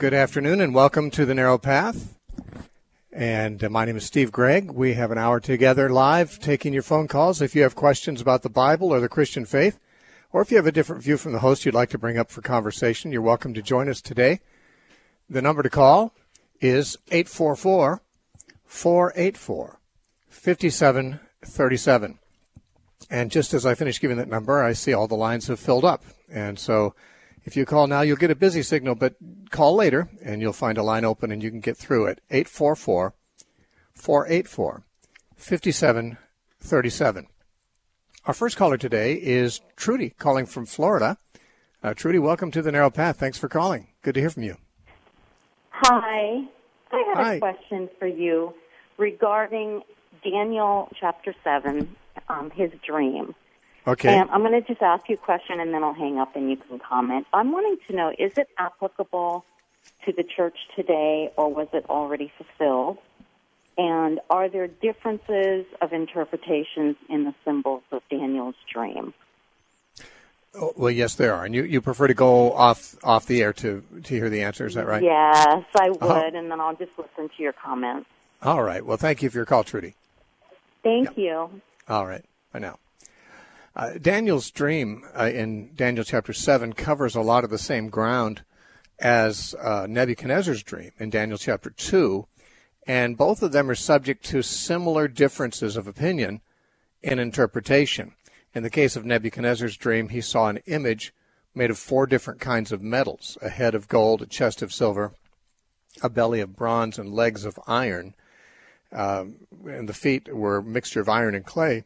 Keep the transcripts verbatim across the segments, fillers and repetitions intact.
Good afternoon and welcome to The Narrow Path. And uh, my name is Steve Gregg. We have an hour together live taking your phone calls. If you have questions about the Bible or the Christian faith, or if you have a different view from the host you'd like to bring up for conversation, you're welcome to join us today. The number to call is eight four four, four eight four, five seven three seven. And just as I finish giving that number, I see all the lines have filled up. And so if you call now, you'll get a busy signal, but call later, and you'll find a line open, and you can get through it. eight four four, four eight four, five seven three seven. Our first caller today is Trudy, calling from Florida. Uh, Trudy, welcome to The Narrow Path. Thanks for calling. Good to hear from you. Hi. I had Hi. a question for you regarding Daniel chapter seven, um, his dream. Okay. And I'm going to just ask you a question, and then I'll hang up and you can comment. I'm wanting to know, is it applicable to the church today, or was it already fulfilled? And are there differences of interpretations in the symbols of Daniel's dream? Oh, well, yes, there are. And you, you prefer to go off off the air to, to hear the answer, is that right? Yes, I would, Uh-huh. and then I'll just listen to your comments. All right. Well, thank you for your call, Trudy. Thank Yep. you. All right. Bye now. Uh, Daniel's dream uh, in Daniel chapter seven covers a lot of the same ground as uh, Nebuchadnezzar's dream in Daniel chapter two, and both of them are subject to similar differences of opinion in interpretation. In the case of Nebuchadnezzar's dream, he saw an image made of four different kinds of metals: a head of gold, a chest of silver, a belly of bronze, and legs of iron. Uh, and the feet were a mixture of iron and clay.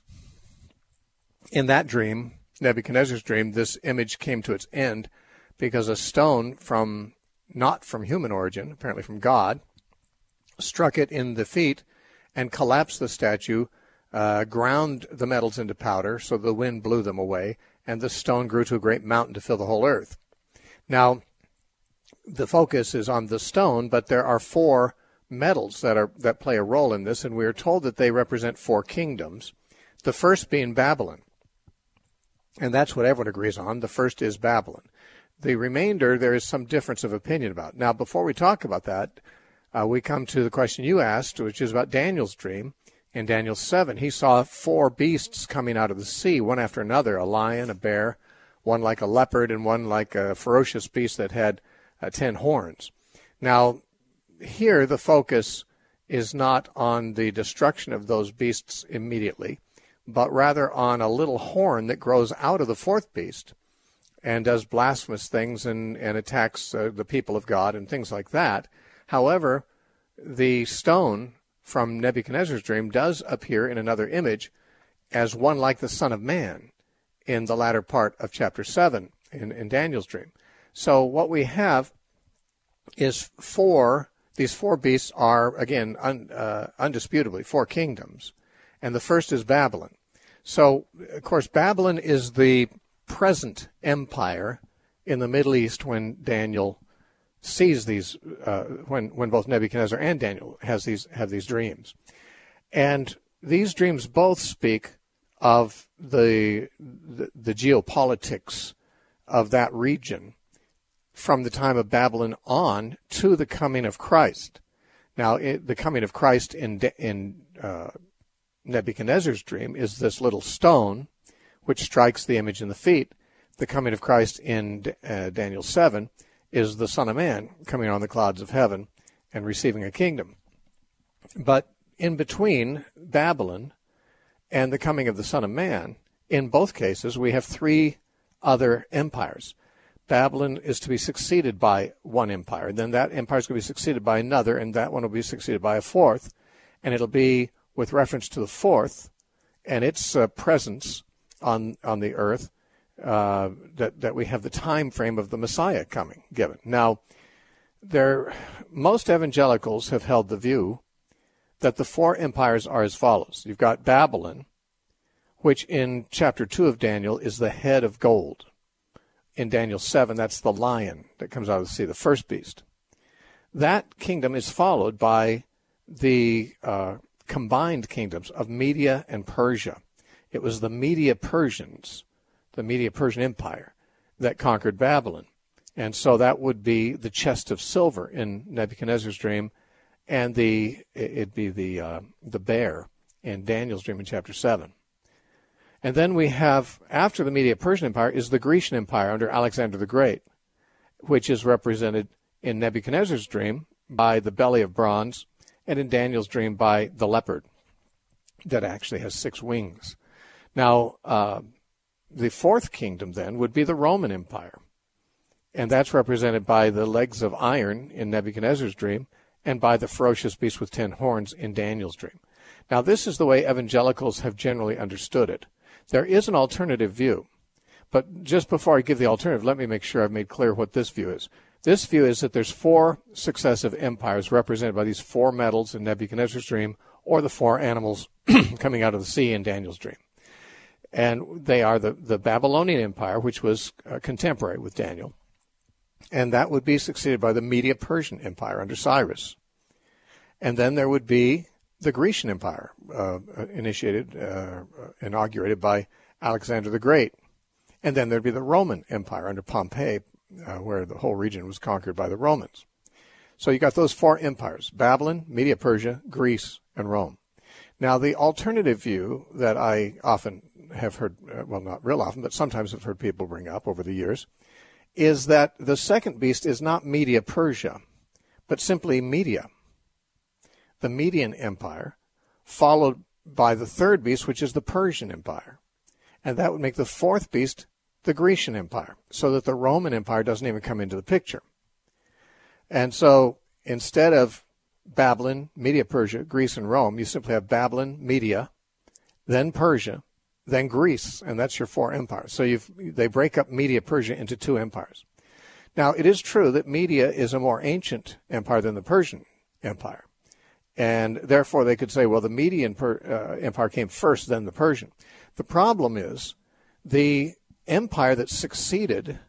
In that dream, Nebuchadnezzar's dream, this image came to its end because a stone from, not from human origin, apparently from God, struck it in the feet and collapsed the statue, uh, ground the metals into powder so the wind blew them away, and the stone grew to a great mountain to fill the whole earth. Now, the focus is on the stone, but there are four metals that are that play a role in this, and we are told that they represent four kingdoms, the first being Babylon. And that's what everyone agrees on. The first is Babylon. The remainder, there is some difference of opinion about. Now, before we talk about that, uh, we come to the question you asked, which is about Daniel's dream. In Daniel seven, he saw four beasts coming out of the sea, one after another, a lion, a bear, one like a leopard, and one like a ferocious beast that had uh, ten horns. Now, here the focus is not on the destruction of those beasts immediately, but rather on a little horn that grows out of the fourth beast and does blasphemous things and, and attacks uh, the people of God and things like that. However, the stone from Nebuchadnezzar's dream does appear in another image as one like the Son of Man in the latter part of chapter seven in, in Daniel's dream. So what we have is four, these four beasts are, again, un, uh, undisputably four kingdoms, and the first is Babylon. So, of course, Babylon is the present empire in the Middle East when Daniel sees these, uh, when when both Nebuchadnezzar and Daniel has these have these dreams, and these dreams both speak of the the, the geopolitics of that region from the time of Babylon on to the coming of Christ. Now, it, the coming of Christ in in uh, Nebuchadnezzar's dream is this little stone which strikes the image in the feet. The coming of Christ in uh, Daniel seven is the Son of Man coming on the clouds of heaven and receiving a kingdom. But in between Babylon and the coming of the Son of Man, in both cases, we have three other empires. Babylon is to be succeeded by one empire. Then that empire is going to be succeeded by another, and that one will be succeeded by a fourth. And it'll be with reference to the fourth and its uh, presence on on the earth, uh, that that we have the time frame of the Messiah coming given. Now, there most evangelicals have held the view that the four empires are as follows. You've got Babylon, which in chapter two of Daniel is the head of gold. In Daniel seven, that's the lion that comes out of the sea, the first beast. That kingdom is followed by the uh, combined kingdoms of Media and Persia. It was the Media Persians, the Media Persian Empire, that conquered Babylon. And so that would be the chest of silver in Nebuchadnezzar's dream, and the it'd be the uh, the bear in Daniel's dream in chapter seven. And then we have, after the Medo-Persian Empire, is the Grecian Empire under Alexander the Great, which is represented in Nebuchadnezzar's dream by the belly of bronze, and in Daniel's dream by the leopard that actually has six wings. Now, uh, the fourth kingdom then would be the Roman Empire, and that's represented by the legs of iron in Nebuchadnezzar's dream and by the ferocious beast with ten horns in Daniel's dream. Now, this is the way evangelicals have generally understood it. There is an alternative view, but just before I give the alternative, let me make sure I've made clear what this view is. This view is that there's four successive empires represented by these four metals in Nebuchadnezzar's dream, or the four animals coming out of the sea in Daniel's dream. And they are the, the Babylonian Empire, which was uh, contemporary with Daniel, and that would be succeeded by the Medo-Persian Empire under Cyrus. And then there would be the Grecian Empire, uh, initiated, uh, inaugurated by Alexander the Great. And then there'd be the Roman Empire under Pompey, uh, where the whole region was conquered by the Romans. So you got those four empires: Babylon, Medo-Persia, Greece, and Rome. Now, the alternative view that I often have heard, uh, well, not real often, but sometimes have heard people bring up over the years, is that the second beast is not Medo-Persia, but simply Media, the Median Empire, followed by the third beast, which is the Persian Empire. And that would make the fourth beast the Grecian Empire, so that the Roman Empire doesn't even come into the picture. And so instead of Babylon, Medo-Persia, Greece, and Rome, you simply have Babylon, Media, then Persia, then Greece, and that's your four empires. So you've, they break up Medo-Persia into two empires. Now, it is true that Media is a more ancient empire than the Persian Empire. And therefore, they could say, well, the Median per, uh, empire came first, then the Persian. The problem is the empire that succeeded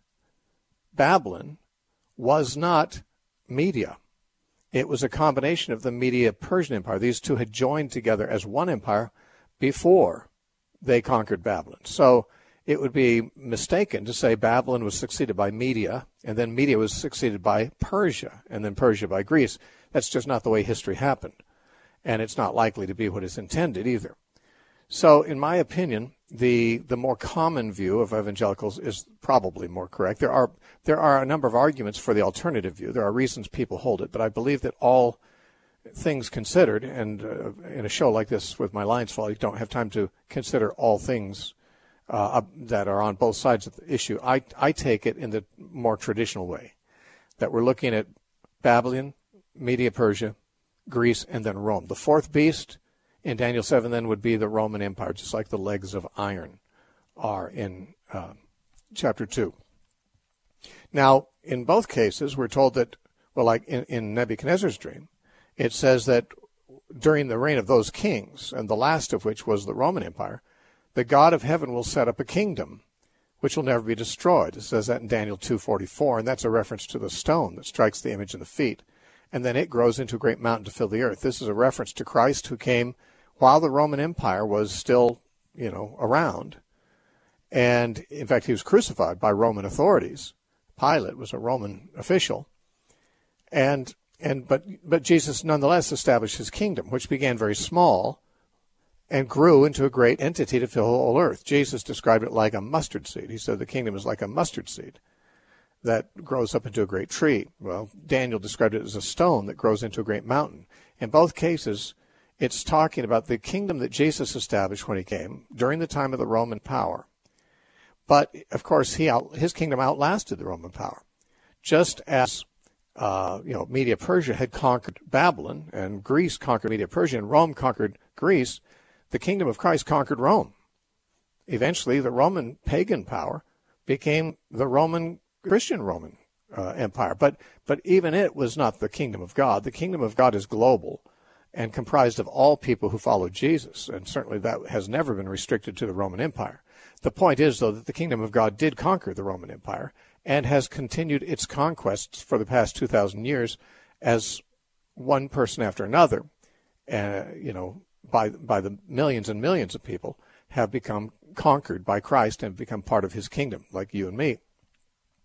Babylon was not Media. It was a combination of the Medo-Persian Empire. These two had joined together as one empire before they conquered Babylon. So it would be mistaken to say Babylon was succeeded by Media, and then Media was succeeded by Persia, and then Persia by Greece. That's just not the way history happened, and it's not likely to be what is intended either. So in my opinion, the the more common view of evangelicals is probably more correct. There are there are a number of arguments for the alternative view. There are reasons people hold it, but I believe that all things considered, and uh, in a show like this with my lines full, you don't have time to consider all things uh, that are on both sides of the issue. I, I take it in the more traditional way, that we're looking at Babylon, Medo-Persia, Greece, and then Rome. The fourth beast in Daniel seven then would be the Roman Empire, just like the legs of iron are in uh, chapter two. Now, in both cases, we're told that, well, like in, in Nebuchadnezzar's dream, it says that during the reign of those kings, and the last of which was the Roman Empire, the God of heaven will set up a kingdom which will never be destroyed. It says that in Daniel two forty-four, and that's a reference to the stone that strikes the image in the feet. And then it grows into a great mountain to fill the earth. This is a reference to Christ, who came while the Roman Empire was still, you know, around. And, in fact, he was crucified by Roman authorities. Pilate was a Roman official. And and but but Jesus nonetheless established his kingdom, which began very small and grew into a great entity to fill the whole earth. Jesus described it like a mustard seed. He said the kingdom is like a mustard seed that grows up into a great tree. Well, Daniel described it as a stone that grows into a great mountain. In both cases, it's talking about the kingdom that Jesus established when he came during the time of the Roman power. But, of course, he out, his kingdom outlasted the Roman power. Just as, uh, you know, Medo-Persia had conquered Babylon, and Greece conquered Medo-Persia, and Rome conquered Greece, the kingdom of Christ conquered Rome. Eventually, the Roman pagan power became the Roman Christian Roman uh, Empire. But but even it was not the kingdom of God. The kingdom of God is global and comprised of all people who follow Jesus, and certainly that has never been restricted to the Roman Empire. The point is, though, that the kingdom of God did conquer the Roman Empire and has continued its conquests for the past two thousand years as one person after another, uh, you know, by by the millions and millions of people have become conquered by Christ and become part of his kingdom, like you and me.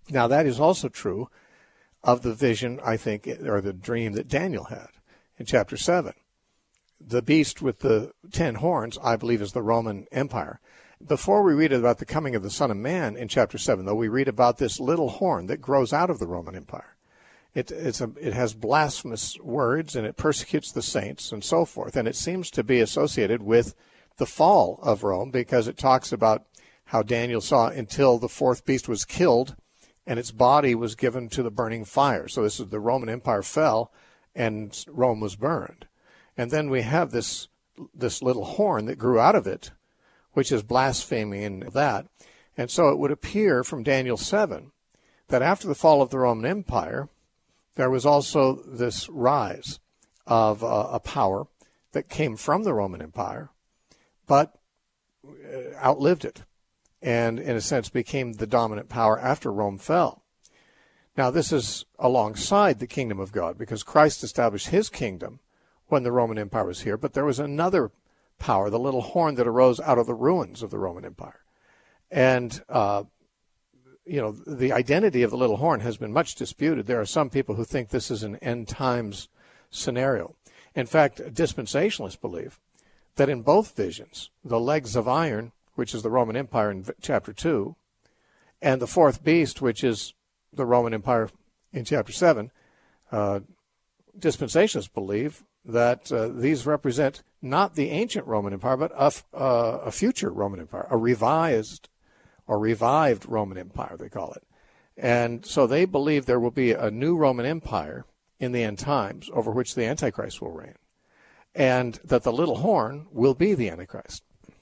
Now, that is also true of the vision, I think, or the dream that Daniel had in chapter seven. The beast with the ten horns, I believe, is the Roman Empire. Before we read about the coming of the Son of Man in chapter seven, though, we read about this little horn that grows out of the Roman Empire. It, it's a, it has blasphemous words, and it persecutes the saints and so forth. And it seems to be associated with the fall of Rome, because it talks about how Daniel saw until the fourth beast was killed and its body was given to the burning fire. So this is the Roman Empire fell and Rome was burned. And then we have this this little horn that grew out of it, which is blaspheming that. And so it would appear from Daniel seven that after the fall of the Roman Empire, there was also this rise of uh, a power that came from the Roman Empire, but outlived it, and in a sense became the dominant power after Rome fell. Now, this is alongside the kingdom of God, because Christ established his kingdom when the Roman Empire was here, but there was another power, the little horn that arose out of the ruins of the Roman Empire. And, uh, you know, the identity of the little horn has been much disputed. There are some people who think this is an end times scenario. In fact, dispensationalists believe that in both visions, the legs of iron, which is the Roman Empire in chapter two, and the fourth beast, which is the Roman Empire in chapter seven, uh, dispensationalists believe that uh, these represent not the ancient Roman Empire, but a, uh, a future Roman Empire, a revised or revived Roman Empire, they call it. And so they believe there will be a new Roman Empire in the end times over which the Antichrist will reign, and that the little horn will be the Antichrist.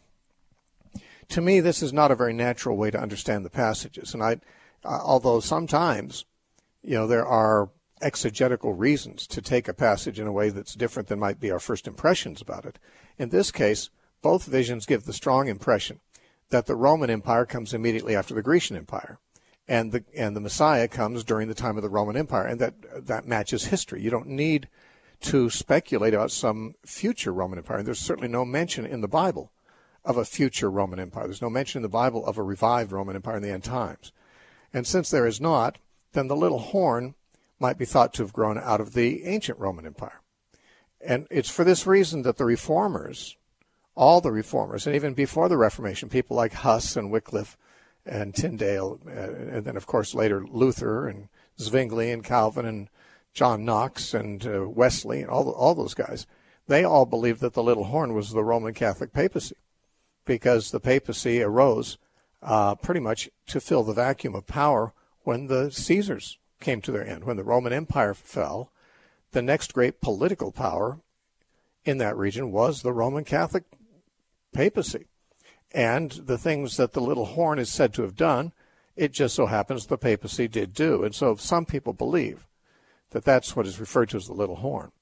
To me, this is not a very natural way to understand the passages. And I, uh, although sometimes, you know, there are exegetical reasons to take a passage in a way that's different than might be our first impressions about it. In this case, both visions give the strong impression that the Roman Empire comes immediately after the Grecian Empire, and the and the Messiah comes during the time of the Roman Empire, and that that matches history. You don't need to speculate about some future Roman Empire. And there's certainly no mention in the Bible of a future Roman Empire. There's no mention in the Bible of a revived Roman Empire in the end times. And since there is not, then the little horn might be thought to have grown out of the ancient Roman Empire. And it's for this reason that the reformers, all the reformers, and even before the Reformation, people like Huss and Wycliffe and Tyndale, uh, and then, of course, later Luther and Zwingli and Calvin and John Knox and uh, Wesley and all, all those guys, they all believed that the little horn was the Roman Catholic papacy, because the papacy arose uh, pretty much to fill the vacuum of power when the Caesars came to their end. When the Roman Empire fell, the next great political power in that region was the Roman Catholic papacy. And the things that the little horn is said to have done, it just so happens the papacy did do. And so some people believe that that's what is referred to as the little horn.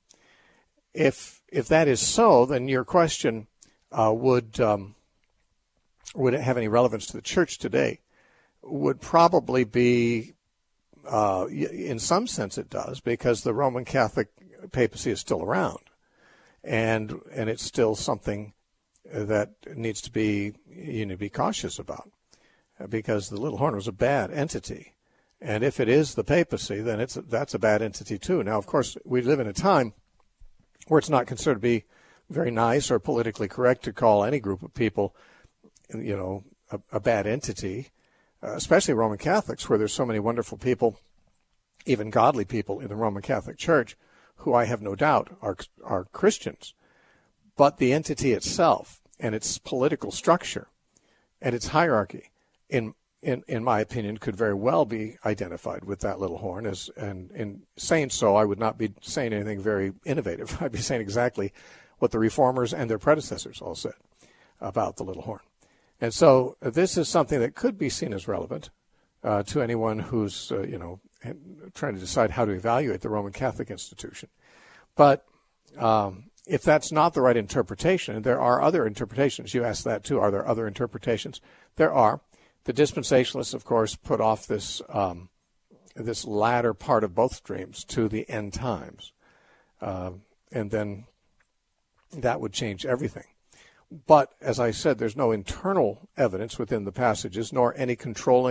If if that is so, then your question uh, would um, would it have any relevance to the church today? Would probably be, uh, in some sense it does, because the Roman Catholic papacy is still around, and and it's still something that needs to be you know be cautious about, because the little horn was a bad entity. And if it is the papacy, then it's that's a bad entity too. Now, of course, we live in a time where it's not considered to be very nice or politically correct to call any group of people, you know, a, a bad entity, uh, especially Roman Catholics, where there's so many wonderful people, even godly people in the Roman Catholic Church, who I have no doubt are are Christians. But the entity itself and its political structure and its hierarchy, in In, in my opinion, could very well be identified with that little horn. As, and in saying so, I would not be saying anything very innovative. I'd be saying exactly what the reformers and their predecessors all said about the little horn. And so this is something that could be seen as relevant uh, to anyone who's, uh, you know, trying to decide how to evaluate the Roman Catholic institution. But um, if that's not the right interpretation, and there are other interpretations, you asked that too, are there other interpretations? There are. The dispensationalists, of course, put off this um, this latter part of both dreams to the end times, uh, and then that would change everything. But, as I said, there's no internal evidence within the passages, nor any controlling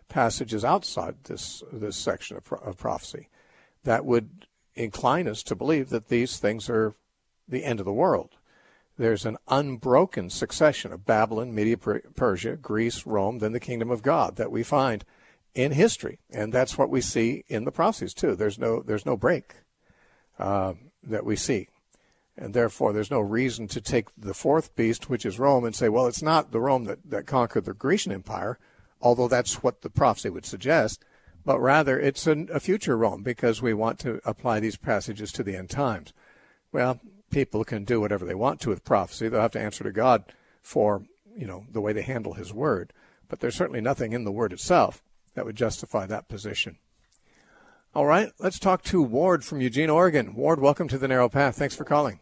passages outside this this section of, pro- of prophecy that would incline us to believe that these things are the end of the world. There's an unbroken succession of Babylon, Media, Persia, Greece, Rome, then the kingdom of God that we find in history, and that's what we see in the prophecies too. There's no there's no break uh, that we see, and therefore there's no reason to take the fourth beast, which is Rome, and say, well, it's not the Rome that, that conquered the Grecian Empire, although that's what the prophecy would suggest, but rather it's a, a future Rome, because we want to apply these passages to the end times. Well, people can do whatever they want to with prophecy. They'll have to answer to God for, you know, the way they handle his word. But there's certainly nothing in the word itself that would justify that position. All right, let's talk to Ward from Eugene, Oregon. Ward, welcome to The Narrow Path. Thanks for calling.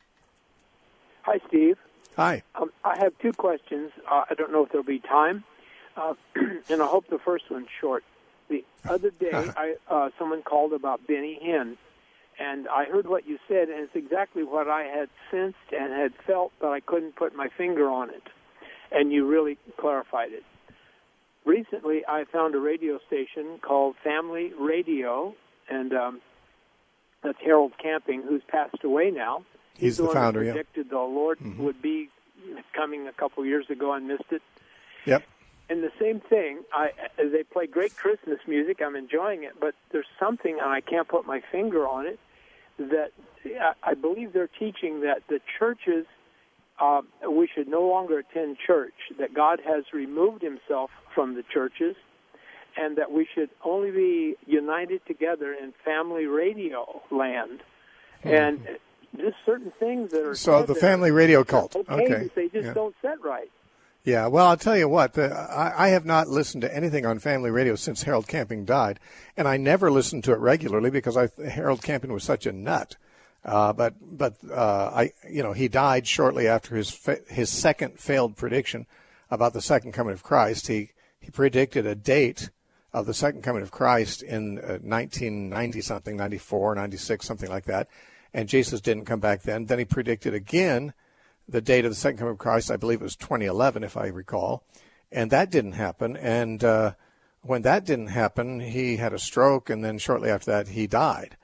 Hi, Steve. Hi. Um, I have two questions. Uh, I don't know if there'll be time, uh, and I hope the first one's short. The other day, I, uh, someone called about Benny Hinn, and I heard what you said, and it's exactly what I had sensed and had felt, but I couldn't put my finger on it, and you really clarified it. Recently, I found a radio station called Family Radio, and um, that's Harold Camping, who's passed away now. He's, He's the, the founder, yeah. Predicted the Lord mm-hmm. would be coming a couple years ago and missed it. Yep. And the same thing, I, they play great Christmas music. I'm enjoying it, but there's something, and I can't put my finger on it, that I believe they're teaching that the churches, uh, we should no longer attend church, that God has removed himself from the churches, and that we should only be united together in family radio land. Mm-hmm. And just certain things that are... So the family radio cult. Okay, okay. They just yeah. don't set right. Yeah, well, I'll tell you what, the, I, I have not listened to anything on family radio since Harold Camping died, and I never listened to it regularly because I, Harold Camping was such a nut. Uh, but but uh, I you know he died shortly after his fa- his second failed prediction about the second coming of Christ. He he predicted a date of the second coming of Christ in uh, nineteen ninety something, ninety-four, ninety-six, something like that, and Jesus didn't come back then. Then he predicted again the date of the second coming of Christ. I believe it was twenty eleven, if I recall, and that didn't happen. And uh, when that didn't happen, he had a stroke, and then shortly after that, he died.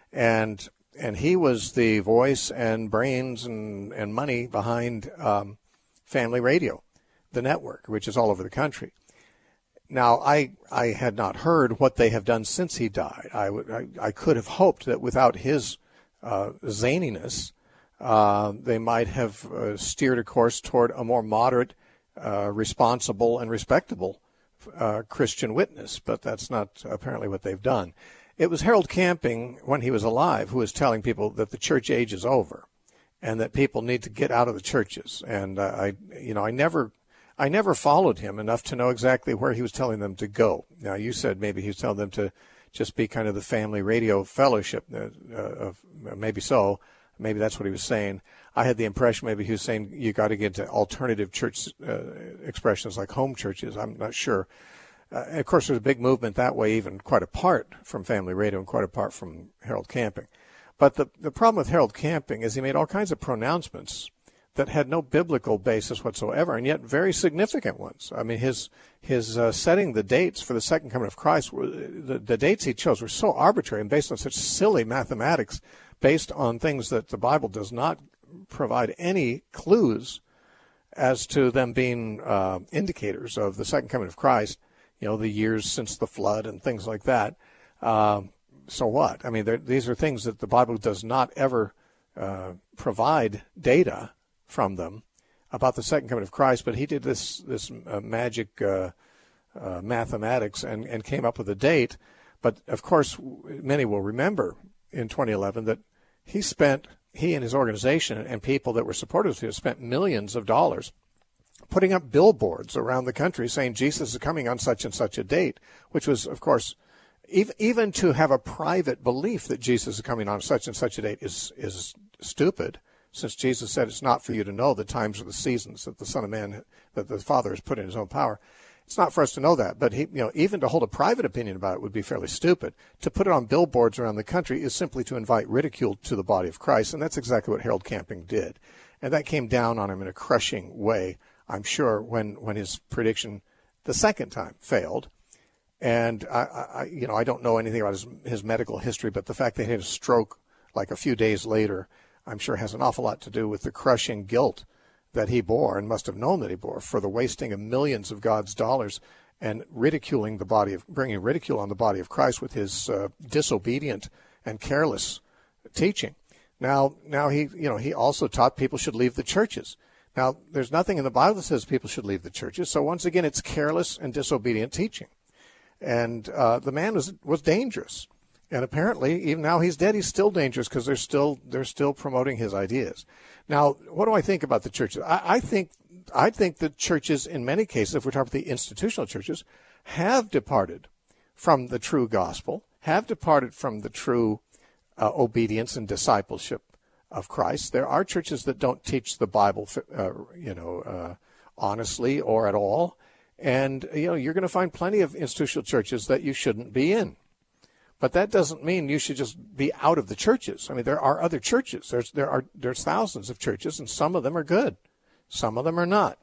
And and he was the voice and brains and, and money behind um, Family Radio, the network, which is all over the country. Now, I I had not heard what they have done since he died. I, would, I, I could have hoped that without his uh, zaniness, uh, they might have uh, steered a course toward a more moderate, uh, responsible, and respectable uh, Christian witness. But that's not apparently what they've done. It was Harold Camping, when he was alive, who was telling people that the church age is over and that people need to get out of the churches. And uh, I, you know, I never... I never followed him enough to know exactly where he was telling them to go. Now, you said maybe he was telling them to just be kind of the family radio fellowship. Uh, uh, of, maybe so. Maybe that's what he was saying. I had the impression maybe he was saying you got to get to alternative church uh, expressions like home churches. I'm not sure. Uh, and of course, there's a big movement that way, even quite apart from family radio and quite apart from Harold Camping. But the, the problem with Harold Camping is he made all kinds of pronouncements that had no biblical basis whatsoever, and yet very significant ones. I mean, his his uh, setting the dates for the second coming of Christ, were, the, the dates he chose were so arbitrary and based on such silly mathematics, based on things that the Bible does not provide any clues as to them being uh, indicators of the second coming of Christ, you know, the years since the flood and things like that. Uh, so what? I mean, these are things that the Bible does not ever uh, provide data from them about the second coming of Christ, but he did this this uh, magic uh, uh, mathematics and, and came up with a date. But of course, many will remember in twenty eleven that he spent, he and his organization and people that were supporters of his spent millions of dollars putting up billboards around the country saying Jesus is coming on such and such a date, which was, of course, even even to have a private belief that Jesus is coming on such and such a date is is stupid. Since Jesus said it's not for you to know the times or the seasons that the Son of Man, that the Father has put in his own power. It's not for us to know that. But he, you know, even to hold a private opinion about it would be fairly stupid. To put it on billboards around the country is simply to invite ridicule to the body of Christ, and that's exactly what Harold Camping did. And that came down on him in a crushing way, I'm sure, when, when his prediction the second time failed. And I, I, you know, I don't know anything about his his medical history, but the fact that he had a stroke like a few days later, I'm sure has an awful lot to do with the crushing guilt that he bore and must have known that he bore for the wasting of millions of God's dollars and ridiculing the body of, bringing ridicule on the body of Christ with his uh, disobedient and careless teaching. Now, now he, you know, he also taught people should leave the churches. Now, there's nothing in the Bible that says people should leave the churches. So once again, it's careless and disobedient teaching. And uh, the man was was dangerous. And apparently, even now he's dead, he's still dangerous because they're still they're still promoting his ideas. Now, what do I think about the churches? I, I think I think the churches, in many cases, if we're talking about the institutional churches, have departed from the true gospel, have departed from the true uh, obedience and discipleship of Christ. There are churches that don't teach the Bible, uh, you know, uh, honestly or at all. And, you know, you're going to find plenty of institutional churches that you shouldn't be in. But that doesn't mean you should just be out of the churches. I mean, there are other churches. There's there are there's thousands of churches, and some of them are good, some of them are not.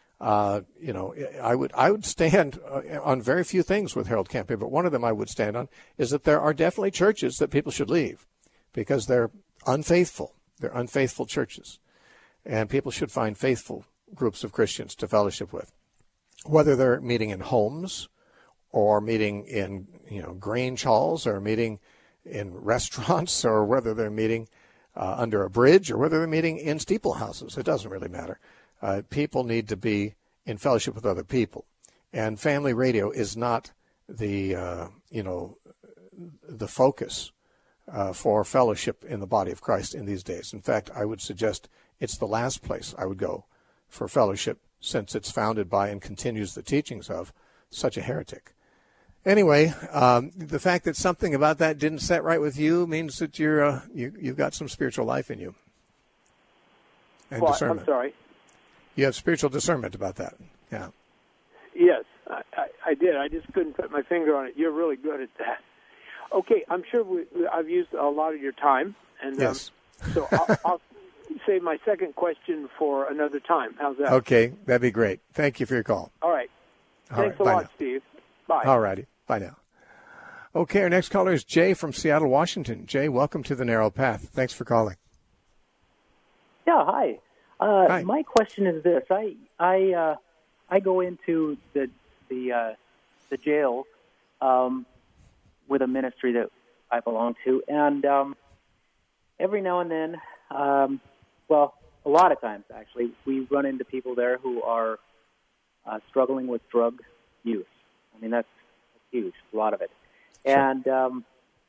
Uh, you know, I would I would stand on very few things with Harold Camping, but one of them I would stand on is that there are definitely churches that people should leave because they're unfaithful. They're unfaithful churches, and people should find faithful groups of Christians to fellowship with, whether they're meeting in homes or meeting in, you know, Grange halls, or meeting in restaurants, or whether they're meeting uh, under a bridge, or whether they're meeting in steeple houses. It doesn't really matter. Uh, people need to be in fellowship with other people. And family radio is not the, uh, you know, the focus uh, for fellowship in the body of Christ in these days. In fact, I would suggest it's the last place I would go for fellowship, since it's founded by and continues the teachings of such a heretic. Anyway, um, the fact that something about that didn't set right with you means that you're uh, you, you've got some spiritual life in you and well, discernment. I'm sorry. You have spiritual discernment about that. Yeah. Yes, I, I, I did. I just couldn't put my finger on it. You're really good at that. Okay, I'm sure we, I've used a lot of your time, and yes. um, so I'll, I'll save my second question for another time. How's that? Okay, that'd be great. Thank you for your call. All right. All Thanks right, a lot, now. Steve. Bye. All righty. Bye now. Okay, our next caller is Jay from Seattle, Washington. Jay, welcome to The Narrow Path. Thanks for calling. Yeah, hi. Uh, hi. My question is this: I I uh, I go into the the uh, the jails um, with a ministry that I belong to, and um, every now and then, um, well, a lot of times actually, we run into people there who are uh, struggling with drug use. I mean, that's huge, a lot of it. Sure. And, um,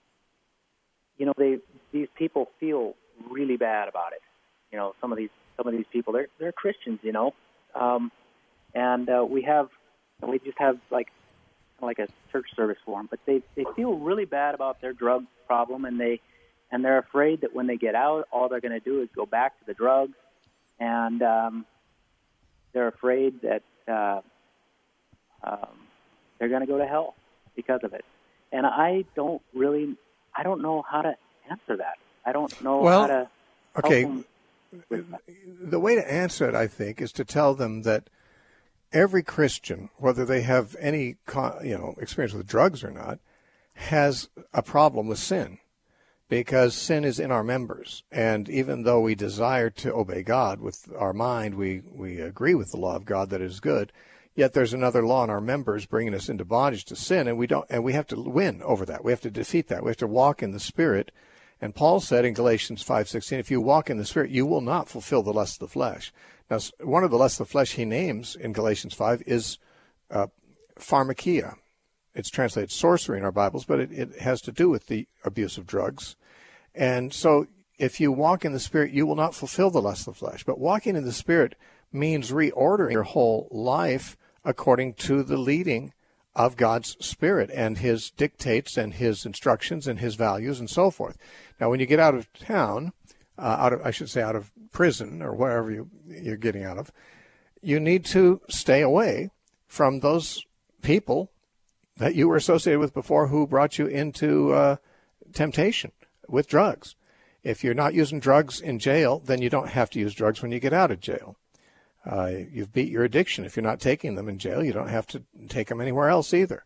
you know, they these people feel really bad about it. You know, some of these some of these people, they're they're Christians, you know, um, and uh, we have we just have like like a church service for them, but they they feel really bad about their drug problem, and they and they're afraid that when they get out, all they're going to do is go back to the drugs, and um, they're afraid that uh, um, they're going to go to hell because of it. And I don't really, I don't know how to answer that. I don't know well, how to help okay. them with that. The way to answer it, I think, is to tell them that every Christian, whether they have any, you know, experience with drugs or not, has a problem with sin, because sin is in our members. And even though we desire to obey God with our mind, we, we agree with the law of God that it is good, yet there's another law in our members bringing us into bondage to sin, and we don't, and we have to win over that. We have to defeat that. We have to walk in the Spirit. And Paul said in Galatians five sixteen, if you walk in the Spirit, you will not fulfill the lust of the flesh. Now, one of the lusts of the flesh he names in Galatians five is uh, pharmakia. It's translated sorcery in our Bibles, but it, it has to do with the abuse of drugs. And so if you walk in the Spirit, you will not fulfill the lust of the flesh. But walking in the Spirit means reordering your whole life according to the leading of God's Spirit and His dictates and His instructions and His values and so forth. Now, when you get out of town, uh, out of I should say out of prison or wherever you, you're getting out of, you need to stay away from those people that you were associated with before who brought you into uh, temptation with drugs. If you're not using drugs in jail, then you don't have to use drugs when you get out of jail. Uh, you've beat your addiction. If you're not taking them in jail, you don't have to take them anywhere else either.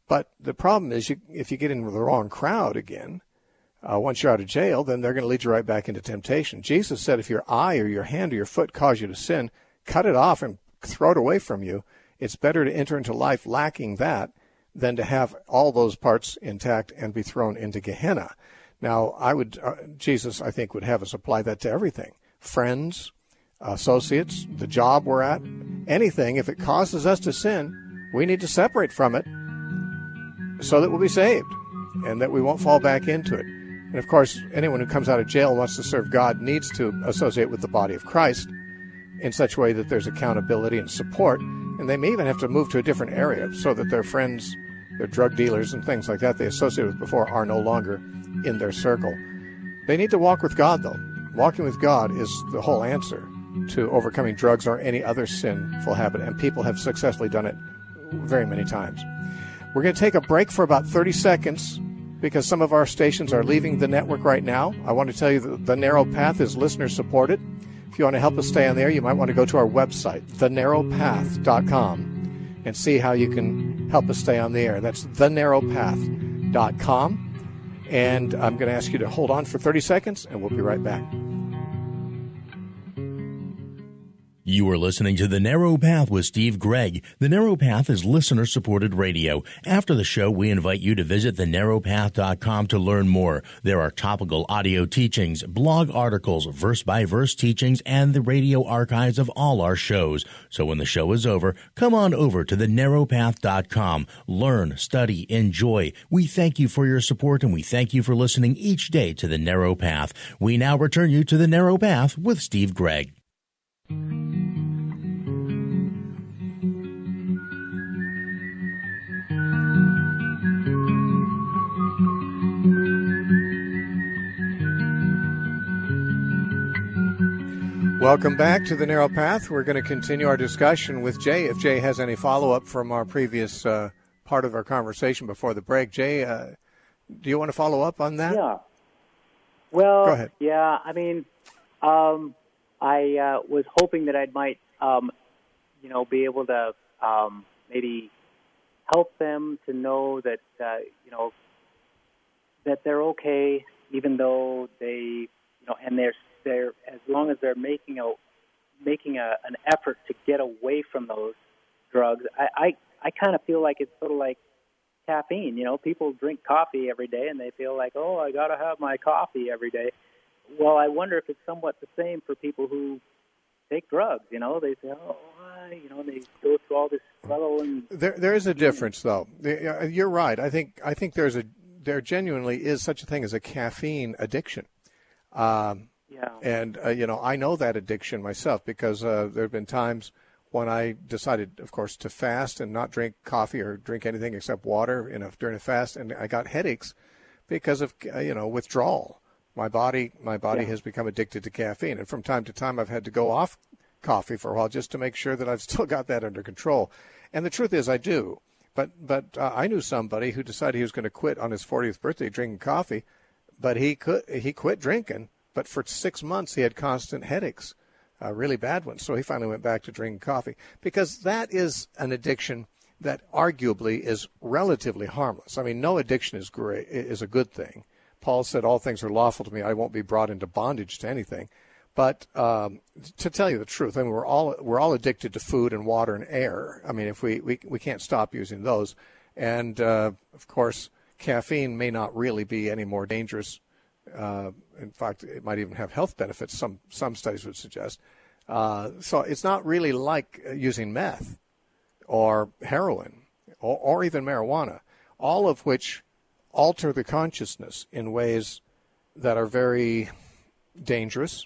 But the problem is, you, if you get into the wrong crowd again, uh, once you're out of jail, then they're going to lead you right back into temptation. Jesus said if your eye or your hand or your foot cause you to sin, cut it off and throw it away from you. It's better to enter into life lacking that than to have all those parts intact and be thrown into Gehenna. Now, I would, uh, Jesus, I think, would have us apply that to everything. Friends, associates, the job we're at, anything. If it causes us to sin, we need to separate from it so that we'll be saved and that we won't fall back into it. And, of course, anyone who comes out of jail and wants to serve God needs to associate with the body of Christ in such a way that there's accountability and support. And they may even have to move to a different area so that their friends, their drug dealers and things like that they associated with before are no longer in their circle. They need to walk with God, though. Walking with God is the whole answer to overcoming drugs or any other sinful habit, and people have successfully done it very many times. We're going to take a break for about thirty seconds because some of our stations are leaving the network right now. I want to tell you that The Narrow Path is listener-supported. If you want to help us stay on the air, you might want to go to our website, the narrow path dot com, and see how you can help us stay on the air. That's the narrow path dot com. And I'm going to ask you to hold on for thirty seconds, and we'll be right back. You are listening to The Narrow Path with Steve Gregg. The Narrow Path is listener-supported radio. After the show, we invite you to visit the narrow path dot com to learn more. There are topical audio teachings, blog articles, verse-by-verse teachings, and the radio archives of all our shows. So when the show is over, come on over to the narrow path dot com. Learn, study, enjoy. We thank you for your support, and we thank you for listening each day to The Narrow Path. We now return you to The Narrow Path with Steve Gregg. Welcome back to The Narrow Path. We're going to continue our discussion with Jay. If Jay has any follow-up from our previous uh, part of our conversation before the break. Jay, uh, do you want to follow up on that? Yeah. Well, Go ahead. yeah, I mean, um, I uh, was hoping that I might, um, you know, be able to um, maybe help them to know that, uh, you know, that they're okay, even though they, you know, and they're They're, as long as they're making a making a, an effort to get away from those drugs, I, I, I kind of feel like it's sort of like caffeine. You know, people drink coffee every day, and they feel like, oh, I got to have my coffee every day. Well, I wonder if it's somewhat the same for people who take drugs. You know, they say, oh, I, you know, they go through all this struggle. And there, there is a difference, though. You're right. I think I think there's a there genuinely is such a thing as a caffeine addiction. Um, Yeah. And, uh, you know, I know that addiction myself because uh, there have been times when I decided, of course, to fast and not drink coffee or drink anything except water in a, during a fast, and I got headaches because of, uh, you know, withdrawal. My body my body yeah. has become addicted to caffeine, and from time to time I've had to go off coffee for a while just to make sure that I've still got that under control. And the truth is I do. But, but uh, I knew somebody who decided he was going to quit on his fortieth birthday drinking coffee, but he could, he quit drinking. But for six months, he had constant headaches, uh, really bad ones. So he finally went back to drinking coffee because that is an addiction that arguably is relatively harmless. I mean, no addiction is great, is a good thing. Paul said, all things are lawful to me. I won't be brought into bondage to anything. But um, to tell you the truth, I mean, we're all we're all addicted to food and water and air. I mean, if we, we, we can't stop using those. And, uh, of course, caffeine may not really be any more dangerous. Uh, in fact, it might even have health benefits, some some studies would suggest. Uh, so it's not really like using meth or heroin or, or even marijuana, all of which alter the consciousness in ways that are very dangerous.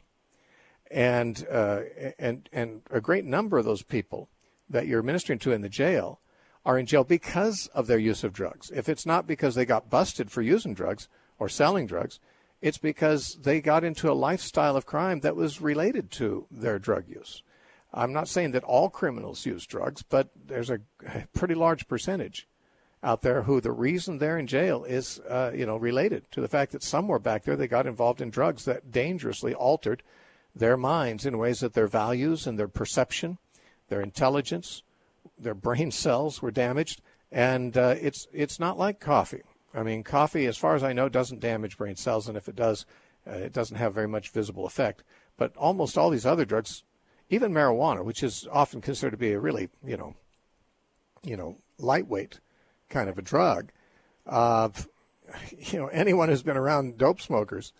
And, uh, and, and a great number of those people that you're ministering to in the jail are in jail because of their use of drugs. If it's not because they got busted for using drugs or selling drugs, it's because they got into a lifestyle of crime that was related to their drug use. I'm not saying that all criminals use drugs, but there's a pretty large percentage out there who the reason they're in jail is, uh, you know, related to the fact that somewhere back there they got involved in drugs that dangerously altered their minds in ways that their values and their perception, their intelligence, their brain cells were damaged, And uh, it's it's not like coffee. I mean, coffee, as far as I know, doesn't damage brain cells, and if it does, uh, it doesn't have very much visible effect. But almost all these other drugs, even marijuana, which is often considered to be a really, you know, you know, lightweight kind of a drug, uh, you know, anyone who's been around dope smokers,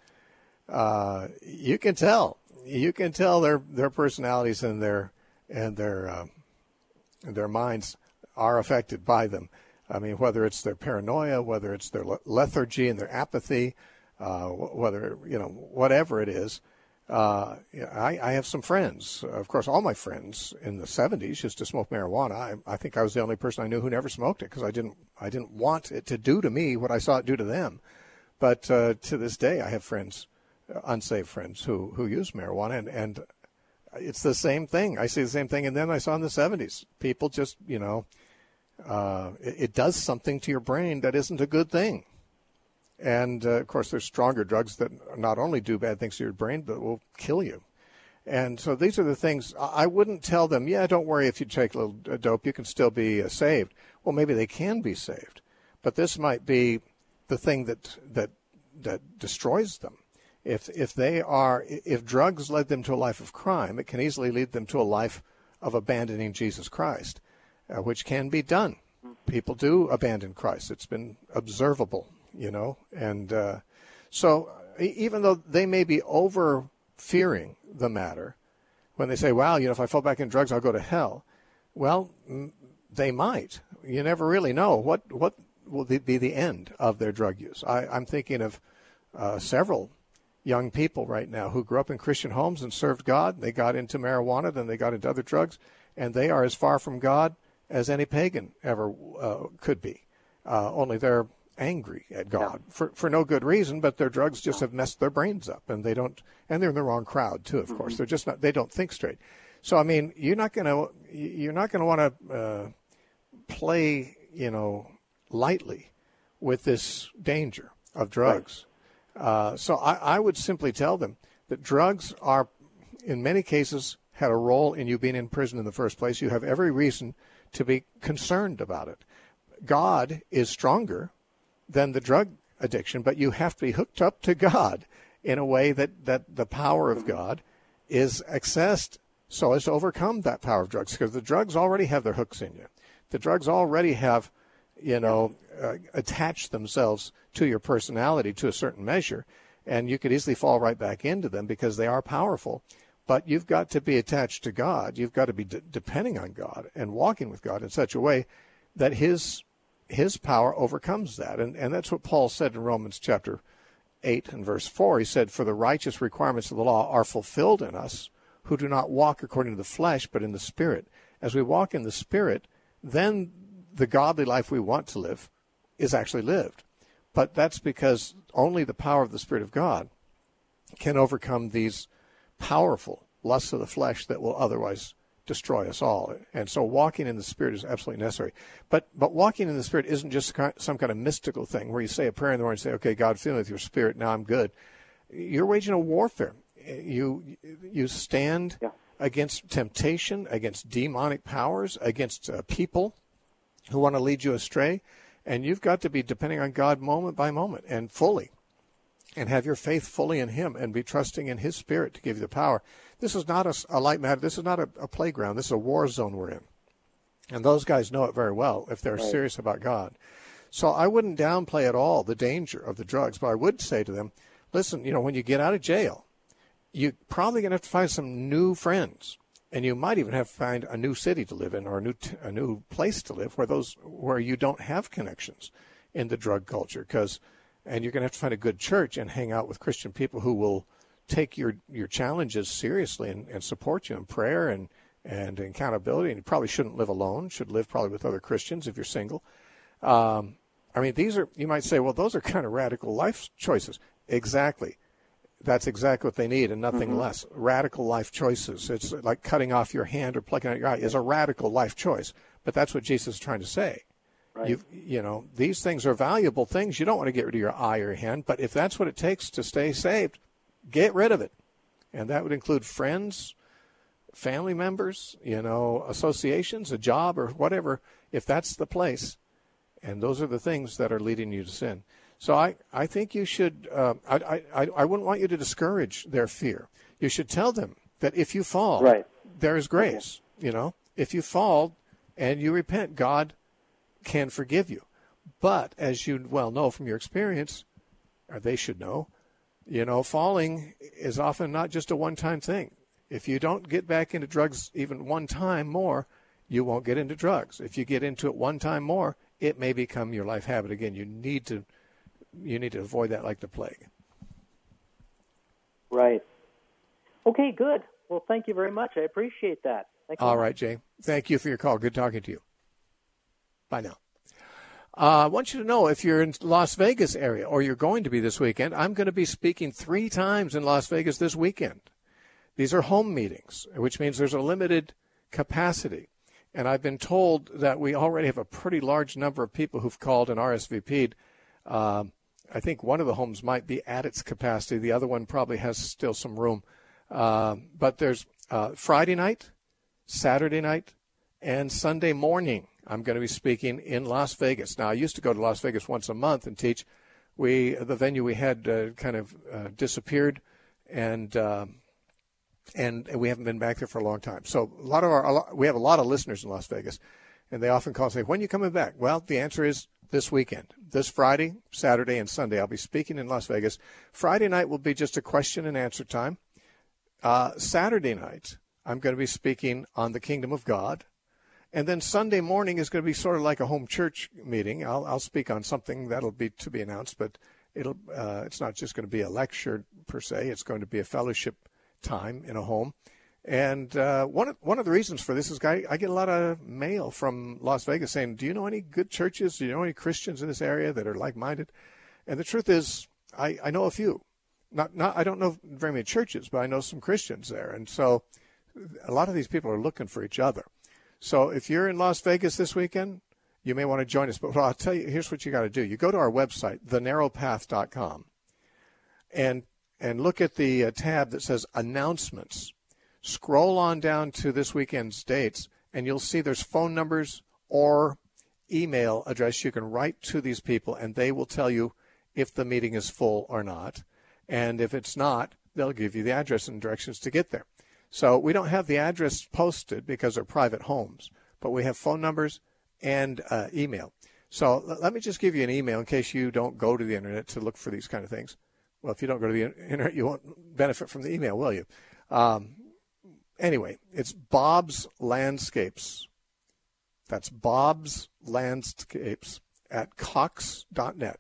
uh, you can tell, you can tell their their personalities and their and their uh, their minds are affected by them. I mean, whether it's their paranoia, whether it's their lethargy and their apathy, uh, whether, you know, whatever it is. Uh, I, I have some friends, of course, all my friends in the seventies used to smoke marijuana. I, I think I was the only person I knew who never smoked it because I didn't, I didn't want it to do to me what I saw it do to them. But uh, to this day, I have friends, uh, unsaved friends who, who use marijuana, and, and it's the same thing. I see the same thing, and then I saw in the seventies. People just, you know, uh, it, it does something to your brain that isn't a good thing. And, uh, of course, there's stronger drugs that not only do bad things to your brain, but will kill you. And so these are the things. I wouldn't tell them, yeah, don't worry, if you take a little dope, you can still be uh, saved. Well, maybe they can be saved. But this might be the thing that that that destroys them. If if they are, if drugs led them to a life of crime, it can easily lead them to a life of abandoning Jesus Christ, uh, which can be done. People do abandon Christ. It's been observable. You know, and uh, so even though they may be over fearing the matter, when they say, wow, you know, if I fall back in drugs, I'll go to hell. Well, m- they might. You never really know what, what will be the end of their drug use. I, I'm thinking of uh, several young people right now who grew up in Christian homes and served God. They got into marijuana, then they got into other drugs, and they are as far from God as any pagan ever uh, could be. Uh, only they're angry at God yeah. for for no good reason, but their drugs just have messed their brains up, and they don't, and they're in the wrong crowd too. Of mm-hmm. course, they're just not. They don't think straight. So I mean, you're not gonna you're not gonna want to uh, play, you know, lightly with this danger of drugs. Right. Uh, so I, I would simply tell them that drugs are, in many cases, had a role in you being in prison in the first place. You have every reason to be concerned about it. God is stronger than the drug addiction, but you have to be hooked up to God in a way that, that the power of God is accessed so as to overcome that power of drugs, because the drugs already have their hooks in you. The drugs already have, you know, uh, attached themselves to your personality to a certain measure, and you could easily fall right back into them because they are powerful. But you've got to be attached to God. You've got to be de- depending on God and walking with God in such a way that his His power overcomes that. And, and that's what Paul said in Romans chapter eight and verse four. He said, for the righteous requirements of the law are fulfilled in us who do not walk according to the flesh, but in the Spirit. As we walk in the Spirit, then the godly life we want to live is actually lived. But that's because only the power of the Spirit of God can overcome these powerful lusts of the flesh that will otherwise destroy us all. And so walking in the Spirit is absolutely necessary. But but walking in the Spirit isn't just some kind of mystical thing where you say a prayer in the morning and say, okay, God, fill me with your Spirit, now I'm good. You're waging a warfare. You you stand yeah. against temptation, against demonic powers, against uh, people who want to lead you astray. And you've got to be depending on God moment by moment and fully, and have your faith fully in him and be trusting in his Spirit to give you the power. This is not a, a light matter. This is not a, a playground. This is a war zone we're in. And those guys know it very well if they're right. serious about God. So I wouldn't downplay at all the danger of the drugs, but I would say to them, listen, you know, when you get out of jail, you're probably going to have to find some new friends. And you might even have to find a new city to live in or a new t- a new place to live where those where you don't have connections in the drug culture. Because, and you're going to have to find a good church and hang out with Christian people who will take your, your challenges seriously and, and support you in prayer and, and accountability. And you probably shouldn't live alone, should live probably with other Christians if you're single. Um, I mean, these are, you might say, well, those are kind of radical life choices. Exactly. That's exactly what they need and nothing mm-hmm. less. Radical life choices. It's like cutting off your hand or plucking out your eye is a radical life choice. But that's what Jesus is trying to say. Right. You you know, these things are valuable things. You don't want to get rid of your eye or your hand, but if that's what it takes to stay saved, get rid of it. And that would include friends, family members, you know, associations, a job or whatever. If that's the place, And those are the things that are leading you to sin. So I, I think you should, uh, I, I, I wouldn't want you to discourage their fear. You should tell them that if you fall, right. there is grace. Okay. You know, if you fall and you repent, God can forgive you. But as you well know from your experience, or they should know, you know, falling is often not just a one-time thing. If you don't get back into drugs even one time more, you won't get into drugs. If you get into it one time more, it may become your life habit again. You need to, you need to avoid that like the plague. Right. Okay, good. Well, thank you very much. I appreciate that. Thank you. All right, Jay. Thank you for your call. Good talking to you. Bye now. Uh, I want you to know if you're in Las Vegas area or you're going to be this weekend, I'm going to be speaking three times in Las Vegas this weekend. These are home meetings, which means there's a limited capacity. And I've been told that we already have a pretty large number of people who've called and R S V P'd. Uh, I think one of the homes might be at its capacity. The other one probably has still some room. Uh, but there's uh, Friday night, Saturday night, and Sunday morning. I'm going to be speaking in Las Vegas. Now, I used to go to Las Vegas once a month and teach. We the venue we had uh, kind of uh, disappeared, and uh, and we haven't been back there for a long time. So a lot of our a lot, we have a lot of listeners in Las Vegas, and they often call and say, "When are you coming back?" Well, the answer is this weekend, this Friday, Saturday, and Sunday. I'll be speaking in Las Vegas. Friday night will be just a question and answer time. Uh, Saturday night, I'm going to be speaking on the Kingdom of God. And then Sunday morning is going to be sort of like a home church meeting. I'll, I'll speak on something that'll be to be announced, but it'll uh, it's not just going to be a lecture per se. It's going to be a fellowship time in a home. And uh, one of, one of the reasons for this is I, I get a lot of mail from Las Vegas saying, "Do you know any good churches? Do you know any Christians in this area that are like-minded?" And the truth is, I, I know a few. Not not I don't know very many churches, but I know some Christians there. And so a lot of these people are looking for each other. So if you're in Las Vegas this weekend, you may want to join us. But well, I'll tell you, here's what you got to do. You go to our website, the narrow path dot com, and and look at the uh, tab that says Announcements. Scroll on down to this weekend's dates, and you'll see there's phone numbers or email address. You can write to these people, and they will tell you if the meeting is full or not. And if it's not, they'll give you the address and directions to get there. So we don't have the address posted because they're private homes, but we have phone numbers and uh, email. So l- let me just give you an email in case you don't go to the Internet to look for these kind of things. Well, if you don't go to the Internet, you won't benefit from the email, will you? Um, anyway, it's Bob's Landscapes. That's Bob's Landscapes at cox dot net.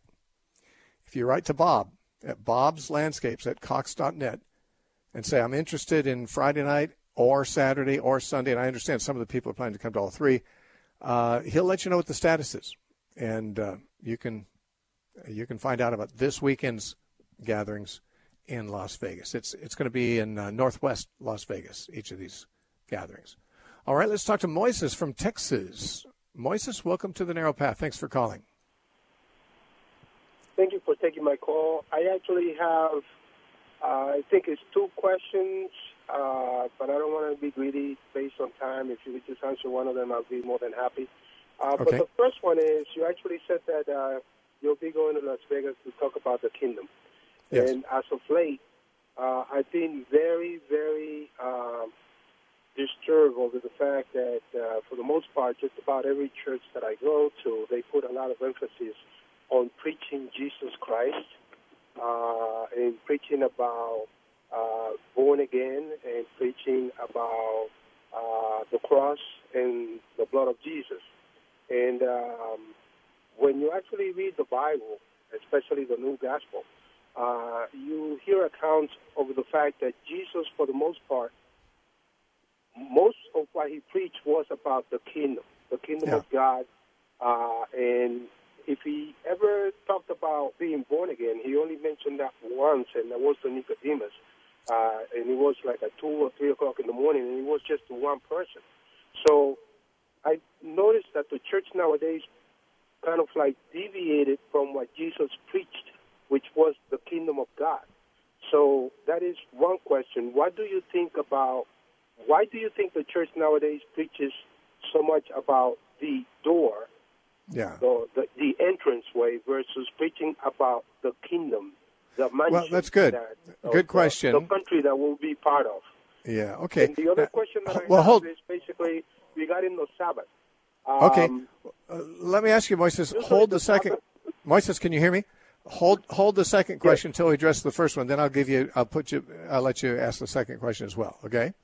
If you write to Bob at Bob's Landscapes at cox dot net, and say, I'm interested in Friday night or Saturday or Sunday, and I understand some of the people are planning to come to all three, uh, he'll let you know what the status is. And uh, you can you can find out about this weekend's gatherings in Las Vegas. It's it's going to be in uh, northwest Las Vegas, each of these gatherings. All right, let's talk to Moises from Texas. Moises, welcome to the Narrow Path. Thanks for calling. Thank you for taking my call. I actually have Uh, I think it's two questions, uh, but I don't want to be greedy based on time. If you could just answer one of them, I'll be more than happy. Uh, okay. But the first one is, you actually said that uh, you'll be going to Las Vegas to talk about the kingdom. Yes. And as of late, uh, I've been very, very um, disturbed over the fact that, uh, for the most part, just about every church that I go to, they put a lot of emphasis on preaching Jesus Christ. Uh, and preaching about uh, born again, and preaching about uh, the cross and the blood of Jesus. And um, when you actually read the Bible, especially the New Gospel, uh, you hear accounts of the fact that Jesus, for the most part, most of what he preached was about the kingdom, the kingdom yeah. of God, uh, and if he ever talked about being born again, he only mentioned that once, and that was to Nicodemus. Uh, and it was like at two or three o'clock in the morning, and it was just to one person. So I noticed that the church nowadays kind of like deviated from what Jesus preached, which was the kingdom of God. So that is one question. What do you think about, why do you think the church nowadays preaches so much about the door Yeah. So the, the entrance way versus preaching about the kingdom, the mansion. Well, that's good. That, good question. The, the country that we'll be part of. Yeah, okay. And the other uh, question that I well, have hold. is basically regarding the Sabbath. Um, Okay. Uh, let me ask you, Moises, hold the second. Moises, can you hear me? Hold hold the second question until we address the first one. Then I'll give you. I'll put you. I'll let you ask the second question as well. Okay.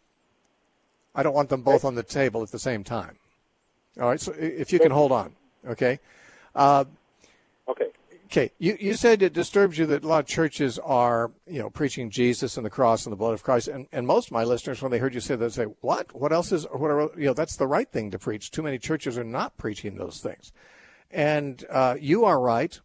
I don't want them both on the table at the same time. All right. So if you can hold on. Okay. Uh, okay. Okay. You you said it disturbs you that a lot of churches are, you know, preaching Jesus and the cross and the blood of Christ, and, and most of my listeners, when they heard you say that, they say, "What? What else is? What are, you know? That's the right thing to preach." Too many churches are not preaching those things, and uh, you are right.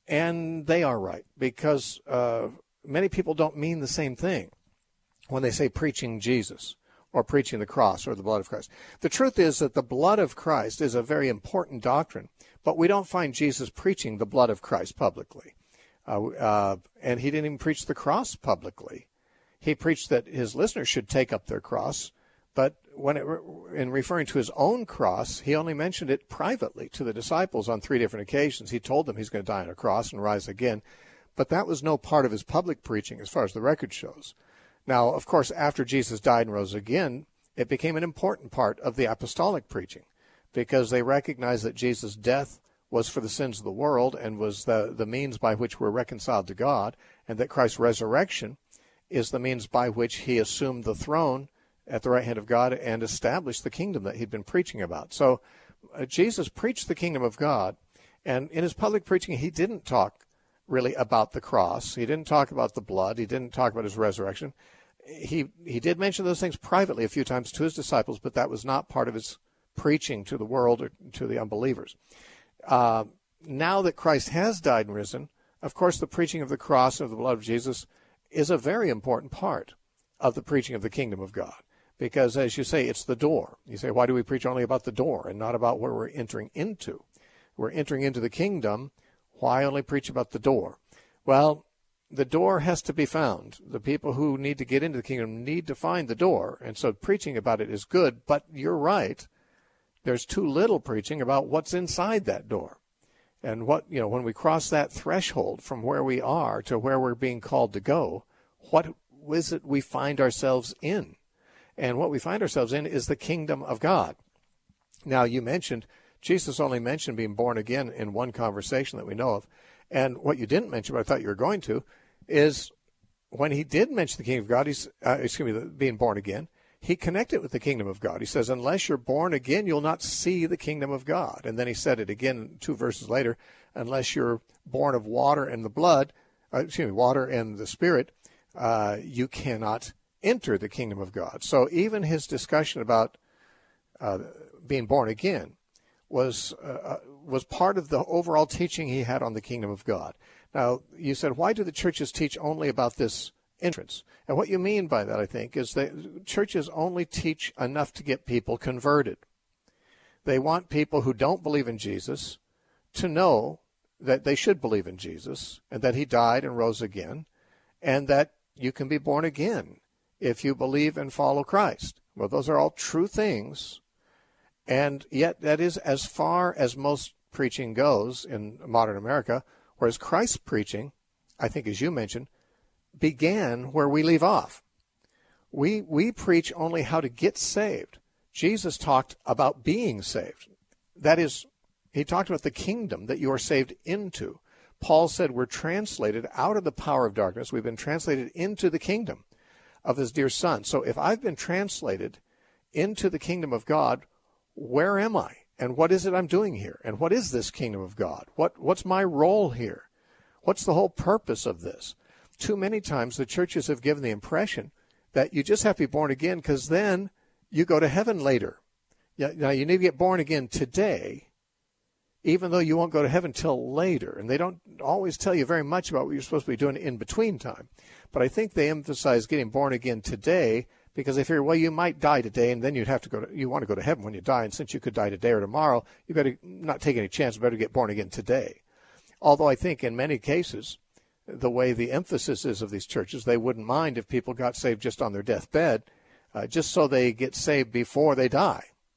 And they are right, because uh, many people don't mean the same thing when they say preaching Jesus or preaching the cross or the blood of Christ. The truth is that the blood of Christ is a very important doctrine, but we don't find Jesus preaching the blood of Christ publicly. Uh, uh, and he didn't even preach the cross publicly. He preached that his listeners should take up their cross, but when it, in referring to his own cross, he only mentioned it privately to the disciples on three different occasions. He told them he's going to die on a cross and rise again, but that was no part of his public preaching as far as the record shows. Now, of course, after Jesus died and rose again, it became an important part of the apostolic preaching, because they recognized that Jesus' death was for the sins of the world and was the, the means by which we're reconciled to God, and that Christ's resurrection is the means by which he assumed the throne at the right hand of God and established the kingdom that he'd been preaching about. So uh, Jesus preached the kingdom of God, and in his public preaching, he didn't talk really about the cross. He didn't talk about the blood. He didn't talk about his resurrection. He he did mention those things privately a few times to his disciples, but that was not part of his preaching to the world or to the unbelievers. Uh, now that Christ has died and risen, of course, the preaching of the cross and of the blood of Jesus is a very important part of the preaching of the kingdom of God. Because, as you say, it's the door. You say, why do we preach only about the door and not about where we're entering into? We're entering into the kingdom. Why only preach about the door? Well, the door has to be found. The people who need to get into the kingdom need to find the door. And so preaching about it is good, but you're right. There's too little preaching about what's inside that door. And what, you know, when we cross that threshold from where we are to where we're being called to go, what is it we find ourselves in? And what we find ourselves in is the kingdom of God. Now, you mentioned, Jesus only mentioned being born again in one conversation that we know of. And what you didn't mention, but I thought you were going to, is when he did mention the kingdom of God, he's, uh, excuse me, being born again, he connected with the kingdom of God. He says, unless you're born again, you'll not see the kingdom of God. And then he said it again two verses later, unless you're born of water and the blood, uh, excuse me, water and the Spirit, uh, you cannot enter the kingdom of God. So even his discussion about uh, being born again was uh, was part of the overall teaching he had on the kingdom of God. Now, you said, why do the churches teach only about this entrance? And what you mean by that, I think, is that churches only teach enough to get people converted. They want people who don't believe in Jesus to know that they should believe in Jesus and that he died and rose again, and that you can be born again if you believe and follow Christ. Well, those are all true things, and yet that is as far as most preaching goes in modern America, whereas Christ's preaching, I think as you mentioned, began where we leave off. We we preach only how to get saved. Jesus talked about being saved. That is, he talked about the kingdom that you are saved into. Paul said we're translated out of the power of darkness. We've been translated into the kingdom of his dear Son. So if I've been translated into the kingdom of God, where am I? And what is it I'm doing here? And what is this kingdom of God? What what's my role here? What's the whole purpose of this? Too many times the churches have given the impression that you just have to be born again because then you go to heaven later. Now, you need to get born again today, even though you won't go to heaven till later. And they don't always tell you very much about what you're supposed to be doing in between time. But I think they emphasize getting born again today because they figure, well, you might die today, and then you'd have to go to, you want to go to heaven when you die. And since you could die today or tomorrow, you better not take any chance, better get born again today. Although I think in many cases, the way the emphasis is of these churches, they wouldn't mind if people got saved just on their deathbed, uh, just so they get saved before they die.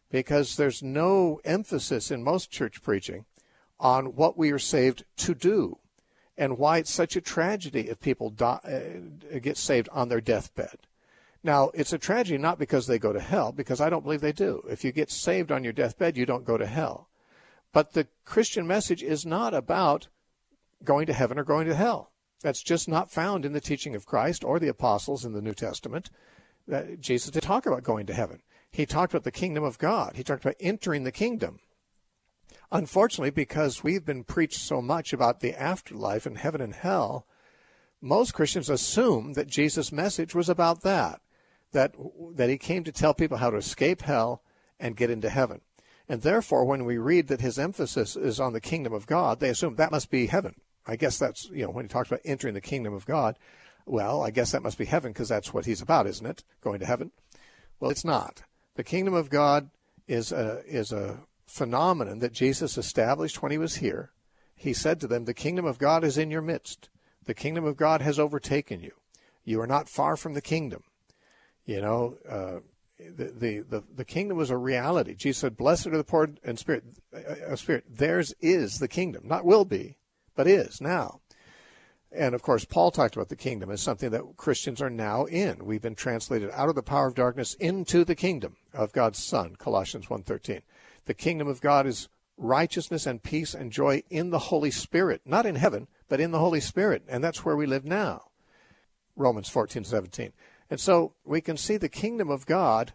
because there's no emphasis in most church preaching on what we are saved to do and why it's such a tragedy if people die, uh, get saved on their deathbed. Now, it's a tragedy not because they go to hell, because I don't believe they do. If you get saved on your deathbed, you don't go to hell. But the Christian message is not about going to heaven or going to hell. That's just not found in the teaching of Christ or the apostles in the New Testament. Uh, Jesus didn't talk about going to heaven. He talked about the kingdom of God. He talked about entering the kingdom. Unfortunately, because we've been preached so much about the afterlife and heaven and hell, most Christians assume that Jesus' message was about that, that that he came to tell people how to escape hell and get into heaven. And therefore, when we read that his emphasis is on the kingdom of God, they assume that must be heaven. I guess that's, you know, when he talks about entering the kingdom of God, well, I guess that must be heaven because that's what he's about, isn't it? Going to heaven? Well, it's not. The kingdom of God is a, is a phenomenon that Jesus established when he was here. He said to them, the kingdom of God is in your midst. The kingdom of God has overtaken you. You are not far from the kingdom. You know, uh, the, the, the, the kingdom was a reality. Jesus said, blessed are the poor in spirit. Uh, spirit. Theirs is the kingdom. Not will be, but is now. And, of course, Paul talked about the kingdom as something that Christians are now in. We've been translated out of the power of darkness into the kingdom of God's Son, Colossians one thirteen. The kingdom of God is righteousness and peace and joy in the Holy Spirit, not in heaven, but in the Holy Spirit, and that's where we live now, Romans fourteen seventeen. And so we can see the kingdom of God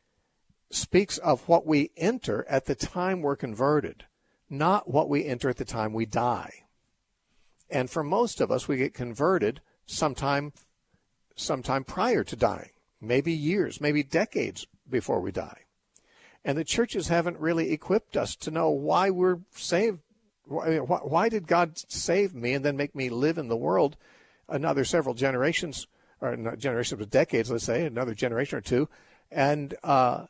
speaks of what we enter at the time we're converted, not what we enter at the time we die. And for most of us, we get converted sometime, sometime prior to dying, maybe years, maybe decades before we die. And the churches haven't really equipped us to know why we're saved. Why, why did God save me and then make me live in the world another several generations, or not generations, but decades, let's say, another generation or two, and uh,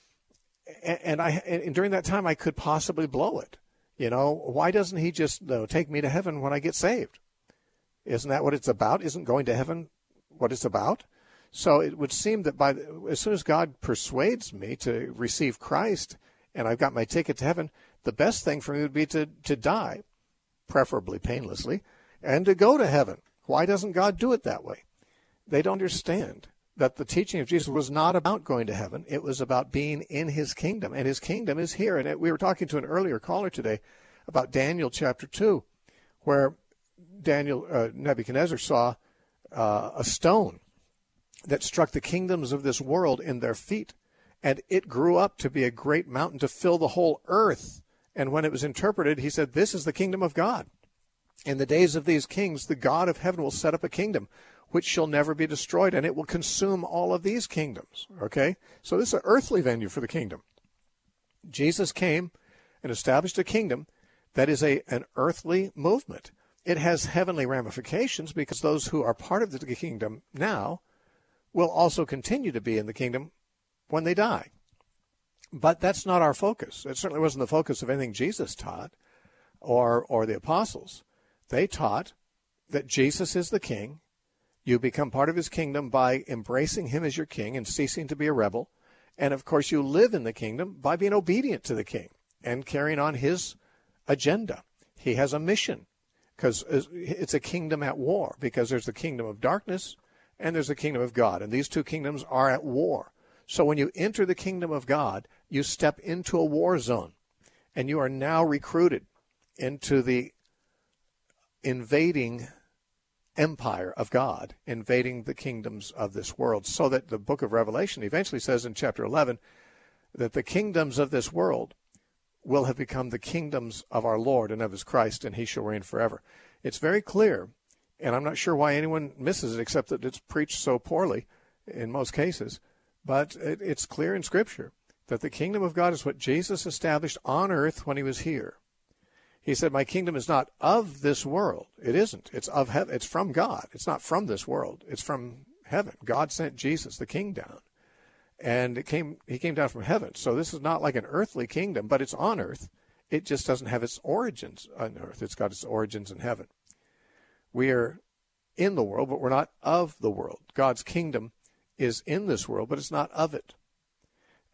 and I and during that time I could possibly blow it. You know, why doesn't he just you know, take me to heaven when I get saved? Isn't that what it's about? Isn't going to heaven what it's about? So it would seem that by the, as soon as God persuades me to receive Christ and I've got my ticket to heaven, the best thing for me would be to, to die, preferably painlessly, and to go to heaven. Why doesn't God do it that way? They don't understand that the teaching of Jesus was not about going to heaven. It was about being in his kingdom, and his kingdom is here. And we were talking to an earlier caller today about Daniel chapter two, where Daniel uh, Nebuchadnezzar saw uh, a stone that struck the kingdoms of this world in their feet, and it grew up to be a great mountain to fill the whole earth. And when it was interpreted, he said, this is the kingdom of God. In the days of these kings, the God of heaven will set up a kingdom which shall never be destroyed, and it will consume all of these kingdoms. Okay? So this is an earthly venue for the kingdom. Jesus came and established a kingdom that is a an earthly movement. It has heavenly ramifications because those who are part of the kingdom now will also continue to be in the kingdom when they die. But that's not our focus. It certainly wasn't the focus of anything Jesus taught or or the apostles. They taught that Jesus is the king. You become part of his kingdom by embracing him as your king and ceasing to be a rebel. And, of course, you live in the kingdom by being obedient to the king and carrying on his agenda. He has a mission because it's a kingdom at war, because there's the kingdom of darkness and there's the kingdom of God. And these two kingdoms are at war. So when you enter the kingdom of God, you step into a war zone, and you are now recruited into the invading empire of God, invading the kingdoms of this world, so that the book of Revelation eventually says in chapter eleven that the kingdoms of this world will have become the kingdoms of our Lord and of his Christ, and he shall reign forever. It's very clear, and I'm not sure why anyone misses it, except that it's preached so poorly in most cases, but it, it's clear in Scripture that the kingdom of God is what Jesus established on earth when he was here. He said, my kingdom is not of this world. It isn't. It's of heaven. It's from God. It's not from this world. It's from heaven. God sent Jesus, the king, down. And it came. he came down from heaven. So this is not like an earthly kingdom, but it's on earth. It just doesn't have its origins on earth. It's got its origins in heaven. We are in the world, but we're not of the world. God's kingdom is in this world, but it's not of it.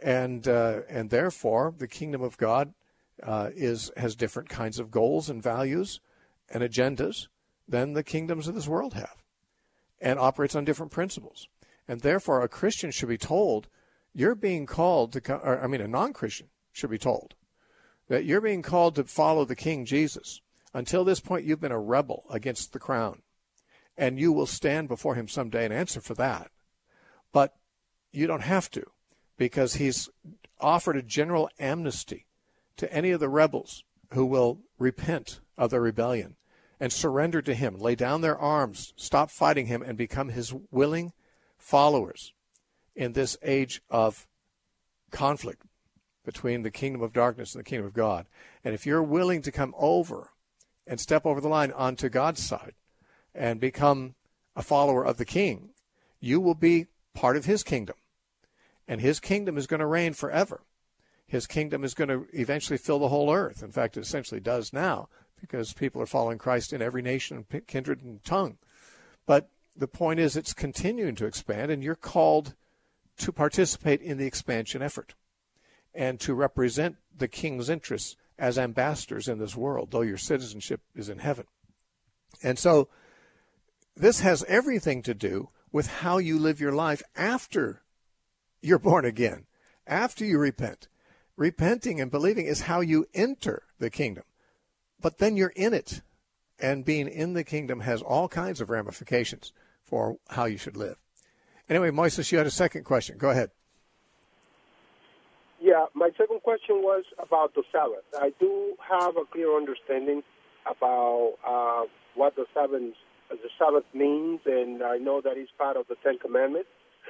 And uh, and therefore, the kingdom of God uh, is has different kinds of goals and values and agendas than the kingdoms of this world have, and operates on different principles. And therefore, a Christian should be told, you're being called to, or, I mean, a non-Christian should be told that you're being called to follow the King Jesus. Until this point, you've been a rebel against the crown, and you will stand before him someday and answer for that. But you don't have to, because he's offered a general amnesty to any of the rebels who will repent of their rebellion and surrender to him, lay down their arms, stop fighting him, and become his willing followers in this age of conflict between the kingdom of darkness and the kingdom of God. And if you're willing to come over and step over the line onto God's side and become a follower of the King, you will be part of his kingdom. And his kingdom is going to reign forever. His kingdom is going to eventually fill the whole earth. In fact, it essentially does now, because people are following Christ in every nation, kindred, and tongue. But the point is, it's continuing to expand, and you're called to participate in the expansion effort and to represent the King's interests as ambassadors in this world, though your citizenship is in heaven. And so this has everything to do with how you live your life after you're born again, after you repent. Repenting and believing is how you enter the kingdom. But then you're in it, and being in the kingdom has all kinds of ramifications for how you should live. Anyway, Moises, you had a second question. Go ahead. Yeah, my second question was about the Sabbath. I do have a clear understanding about uh, what the Sabbath, the Sabbath means, and I know that it's part of the Ten Commandments.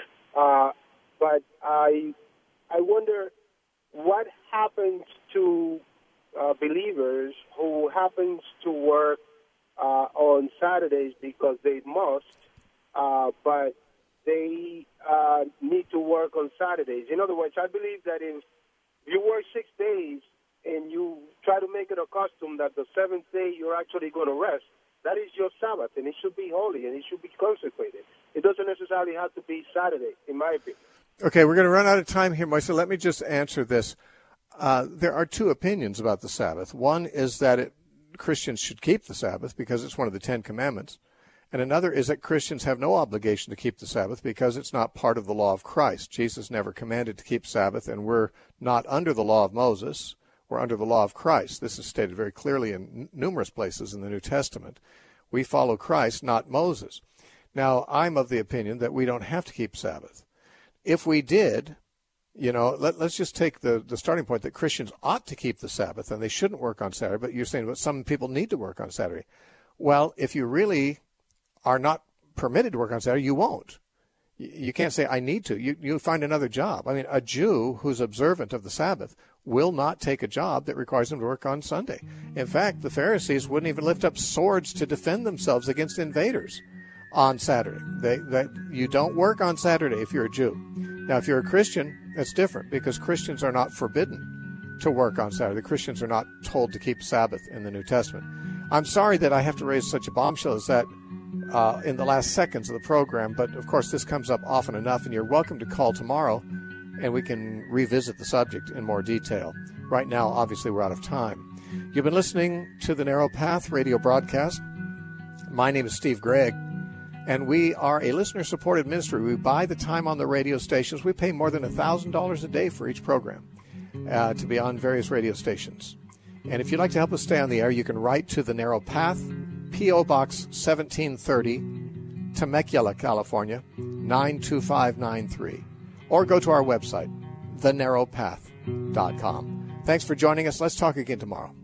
Uh, but I, I wonder what happens to uh, believers who happens to work uh, on Saturdays because they must, uh, but they uh, need to work on Saturdays. In other words, I believe that if you work six days and you try to make it a custom that the seventh day you're actually going to rest, that is your Sabbath, and it should be holy, and it should be consecrated. It doesn't necessarily have to be Saturday, in my opinion. Okay, we're going to run out of time here, Moises. Let me just answer this. Uh, there are two opinions about the Sabbath. One is that it, Christians should keep the Sabbath because it's one of the Ten Commandments. And another is that Christians have no obligation to keep the Sabbath because it's not part of the law of Christ. Jesus never commanded to keep Sabbath, and we're not under the law of Moses. We're under the law of Christ. This is stated very clearly in n- numerous places in the New Testament. We follow Christ, not Moses. Now, I'm of the opinion that we don't have to keep Sabbath. If we did, you know, let, let's just take the, the starting point that Christians ought to keep the Sabbath and they shouldn't work on Saturday, but you're saying that some people need to work on Saturday. Well, if you really are not permitted to work on Saturday, you won't. You, you can't say, I need to. You, you find another job. I mean, a Jew who's observant of the Sabbath will not take a job that requires him to work on Sunday. In fact, the Pharisees wouldn't even lift up swords to defend themselves against invaders on Saturday. They, that you don't work on Saturday if you're a Jew. Now, if you're a Christian, that's different because Christians are not forbidden to work on Saturday. Christians are not told to keep Sabbath in the New Testament. I'm sorry that I have to raise such a bombshell as that uh, in the last seconds of the program, but of course this comes up often enough, and you're welcome to call tomorrow and we can revisit the subject in more detail. Right now, obviously, we're out of time. You've been listening to the Narrow Path radio broadcast. My name is Steve Gregg. And we are a listener-supported ministry. We buy the time on the radio stations. We pay more than one thousand dollars a day for each program uh, to be on various radio stations. And if you'd like to help us stay on the air, you can write to The Narrow Path, P O. Box seventeen thirty, Temecula, California, nine two five nine three. Or go to our website, the narrow path dot com. Thanks for joining us. Let's talk again tomorrow.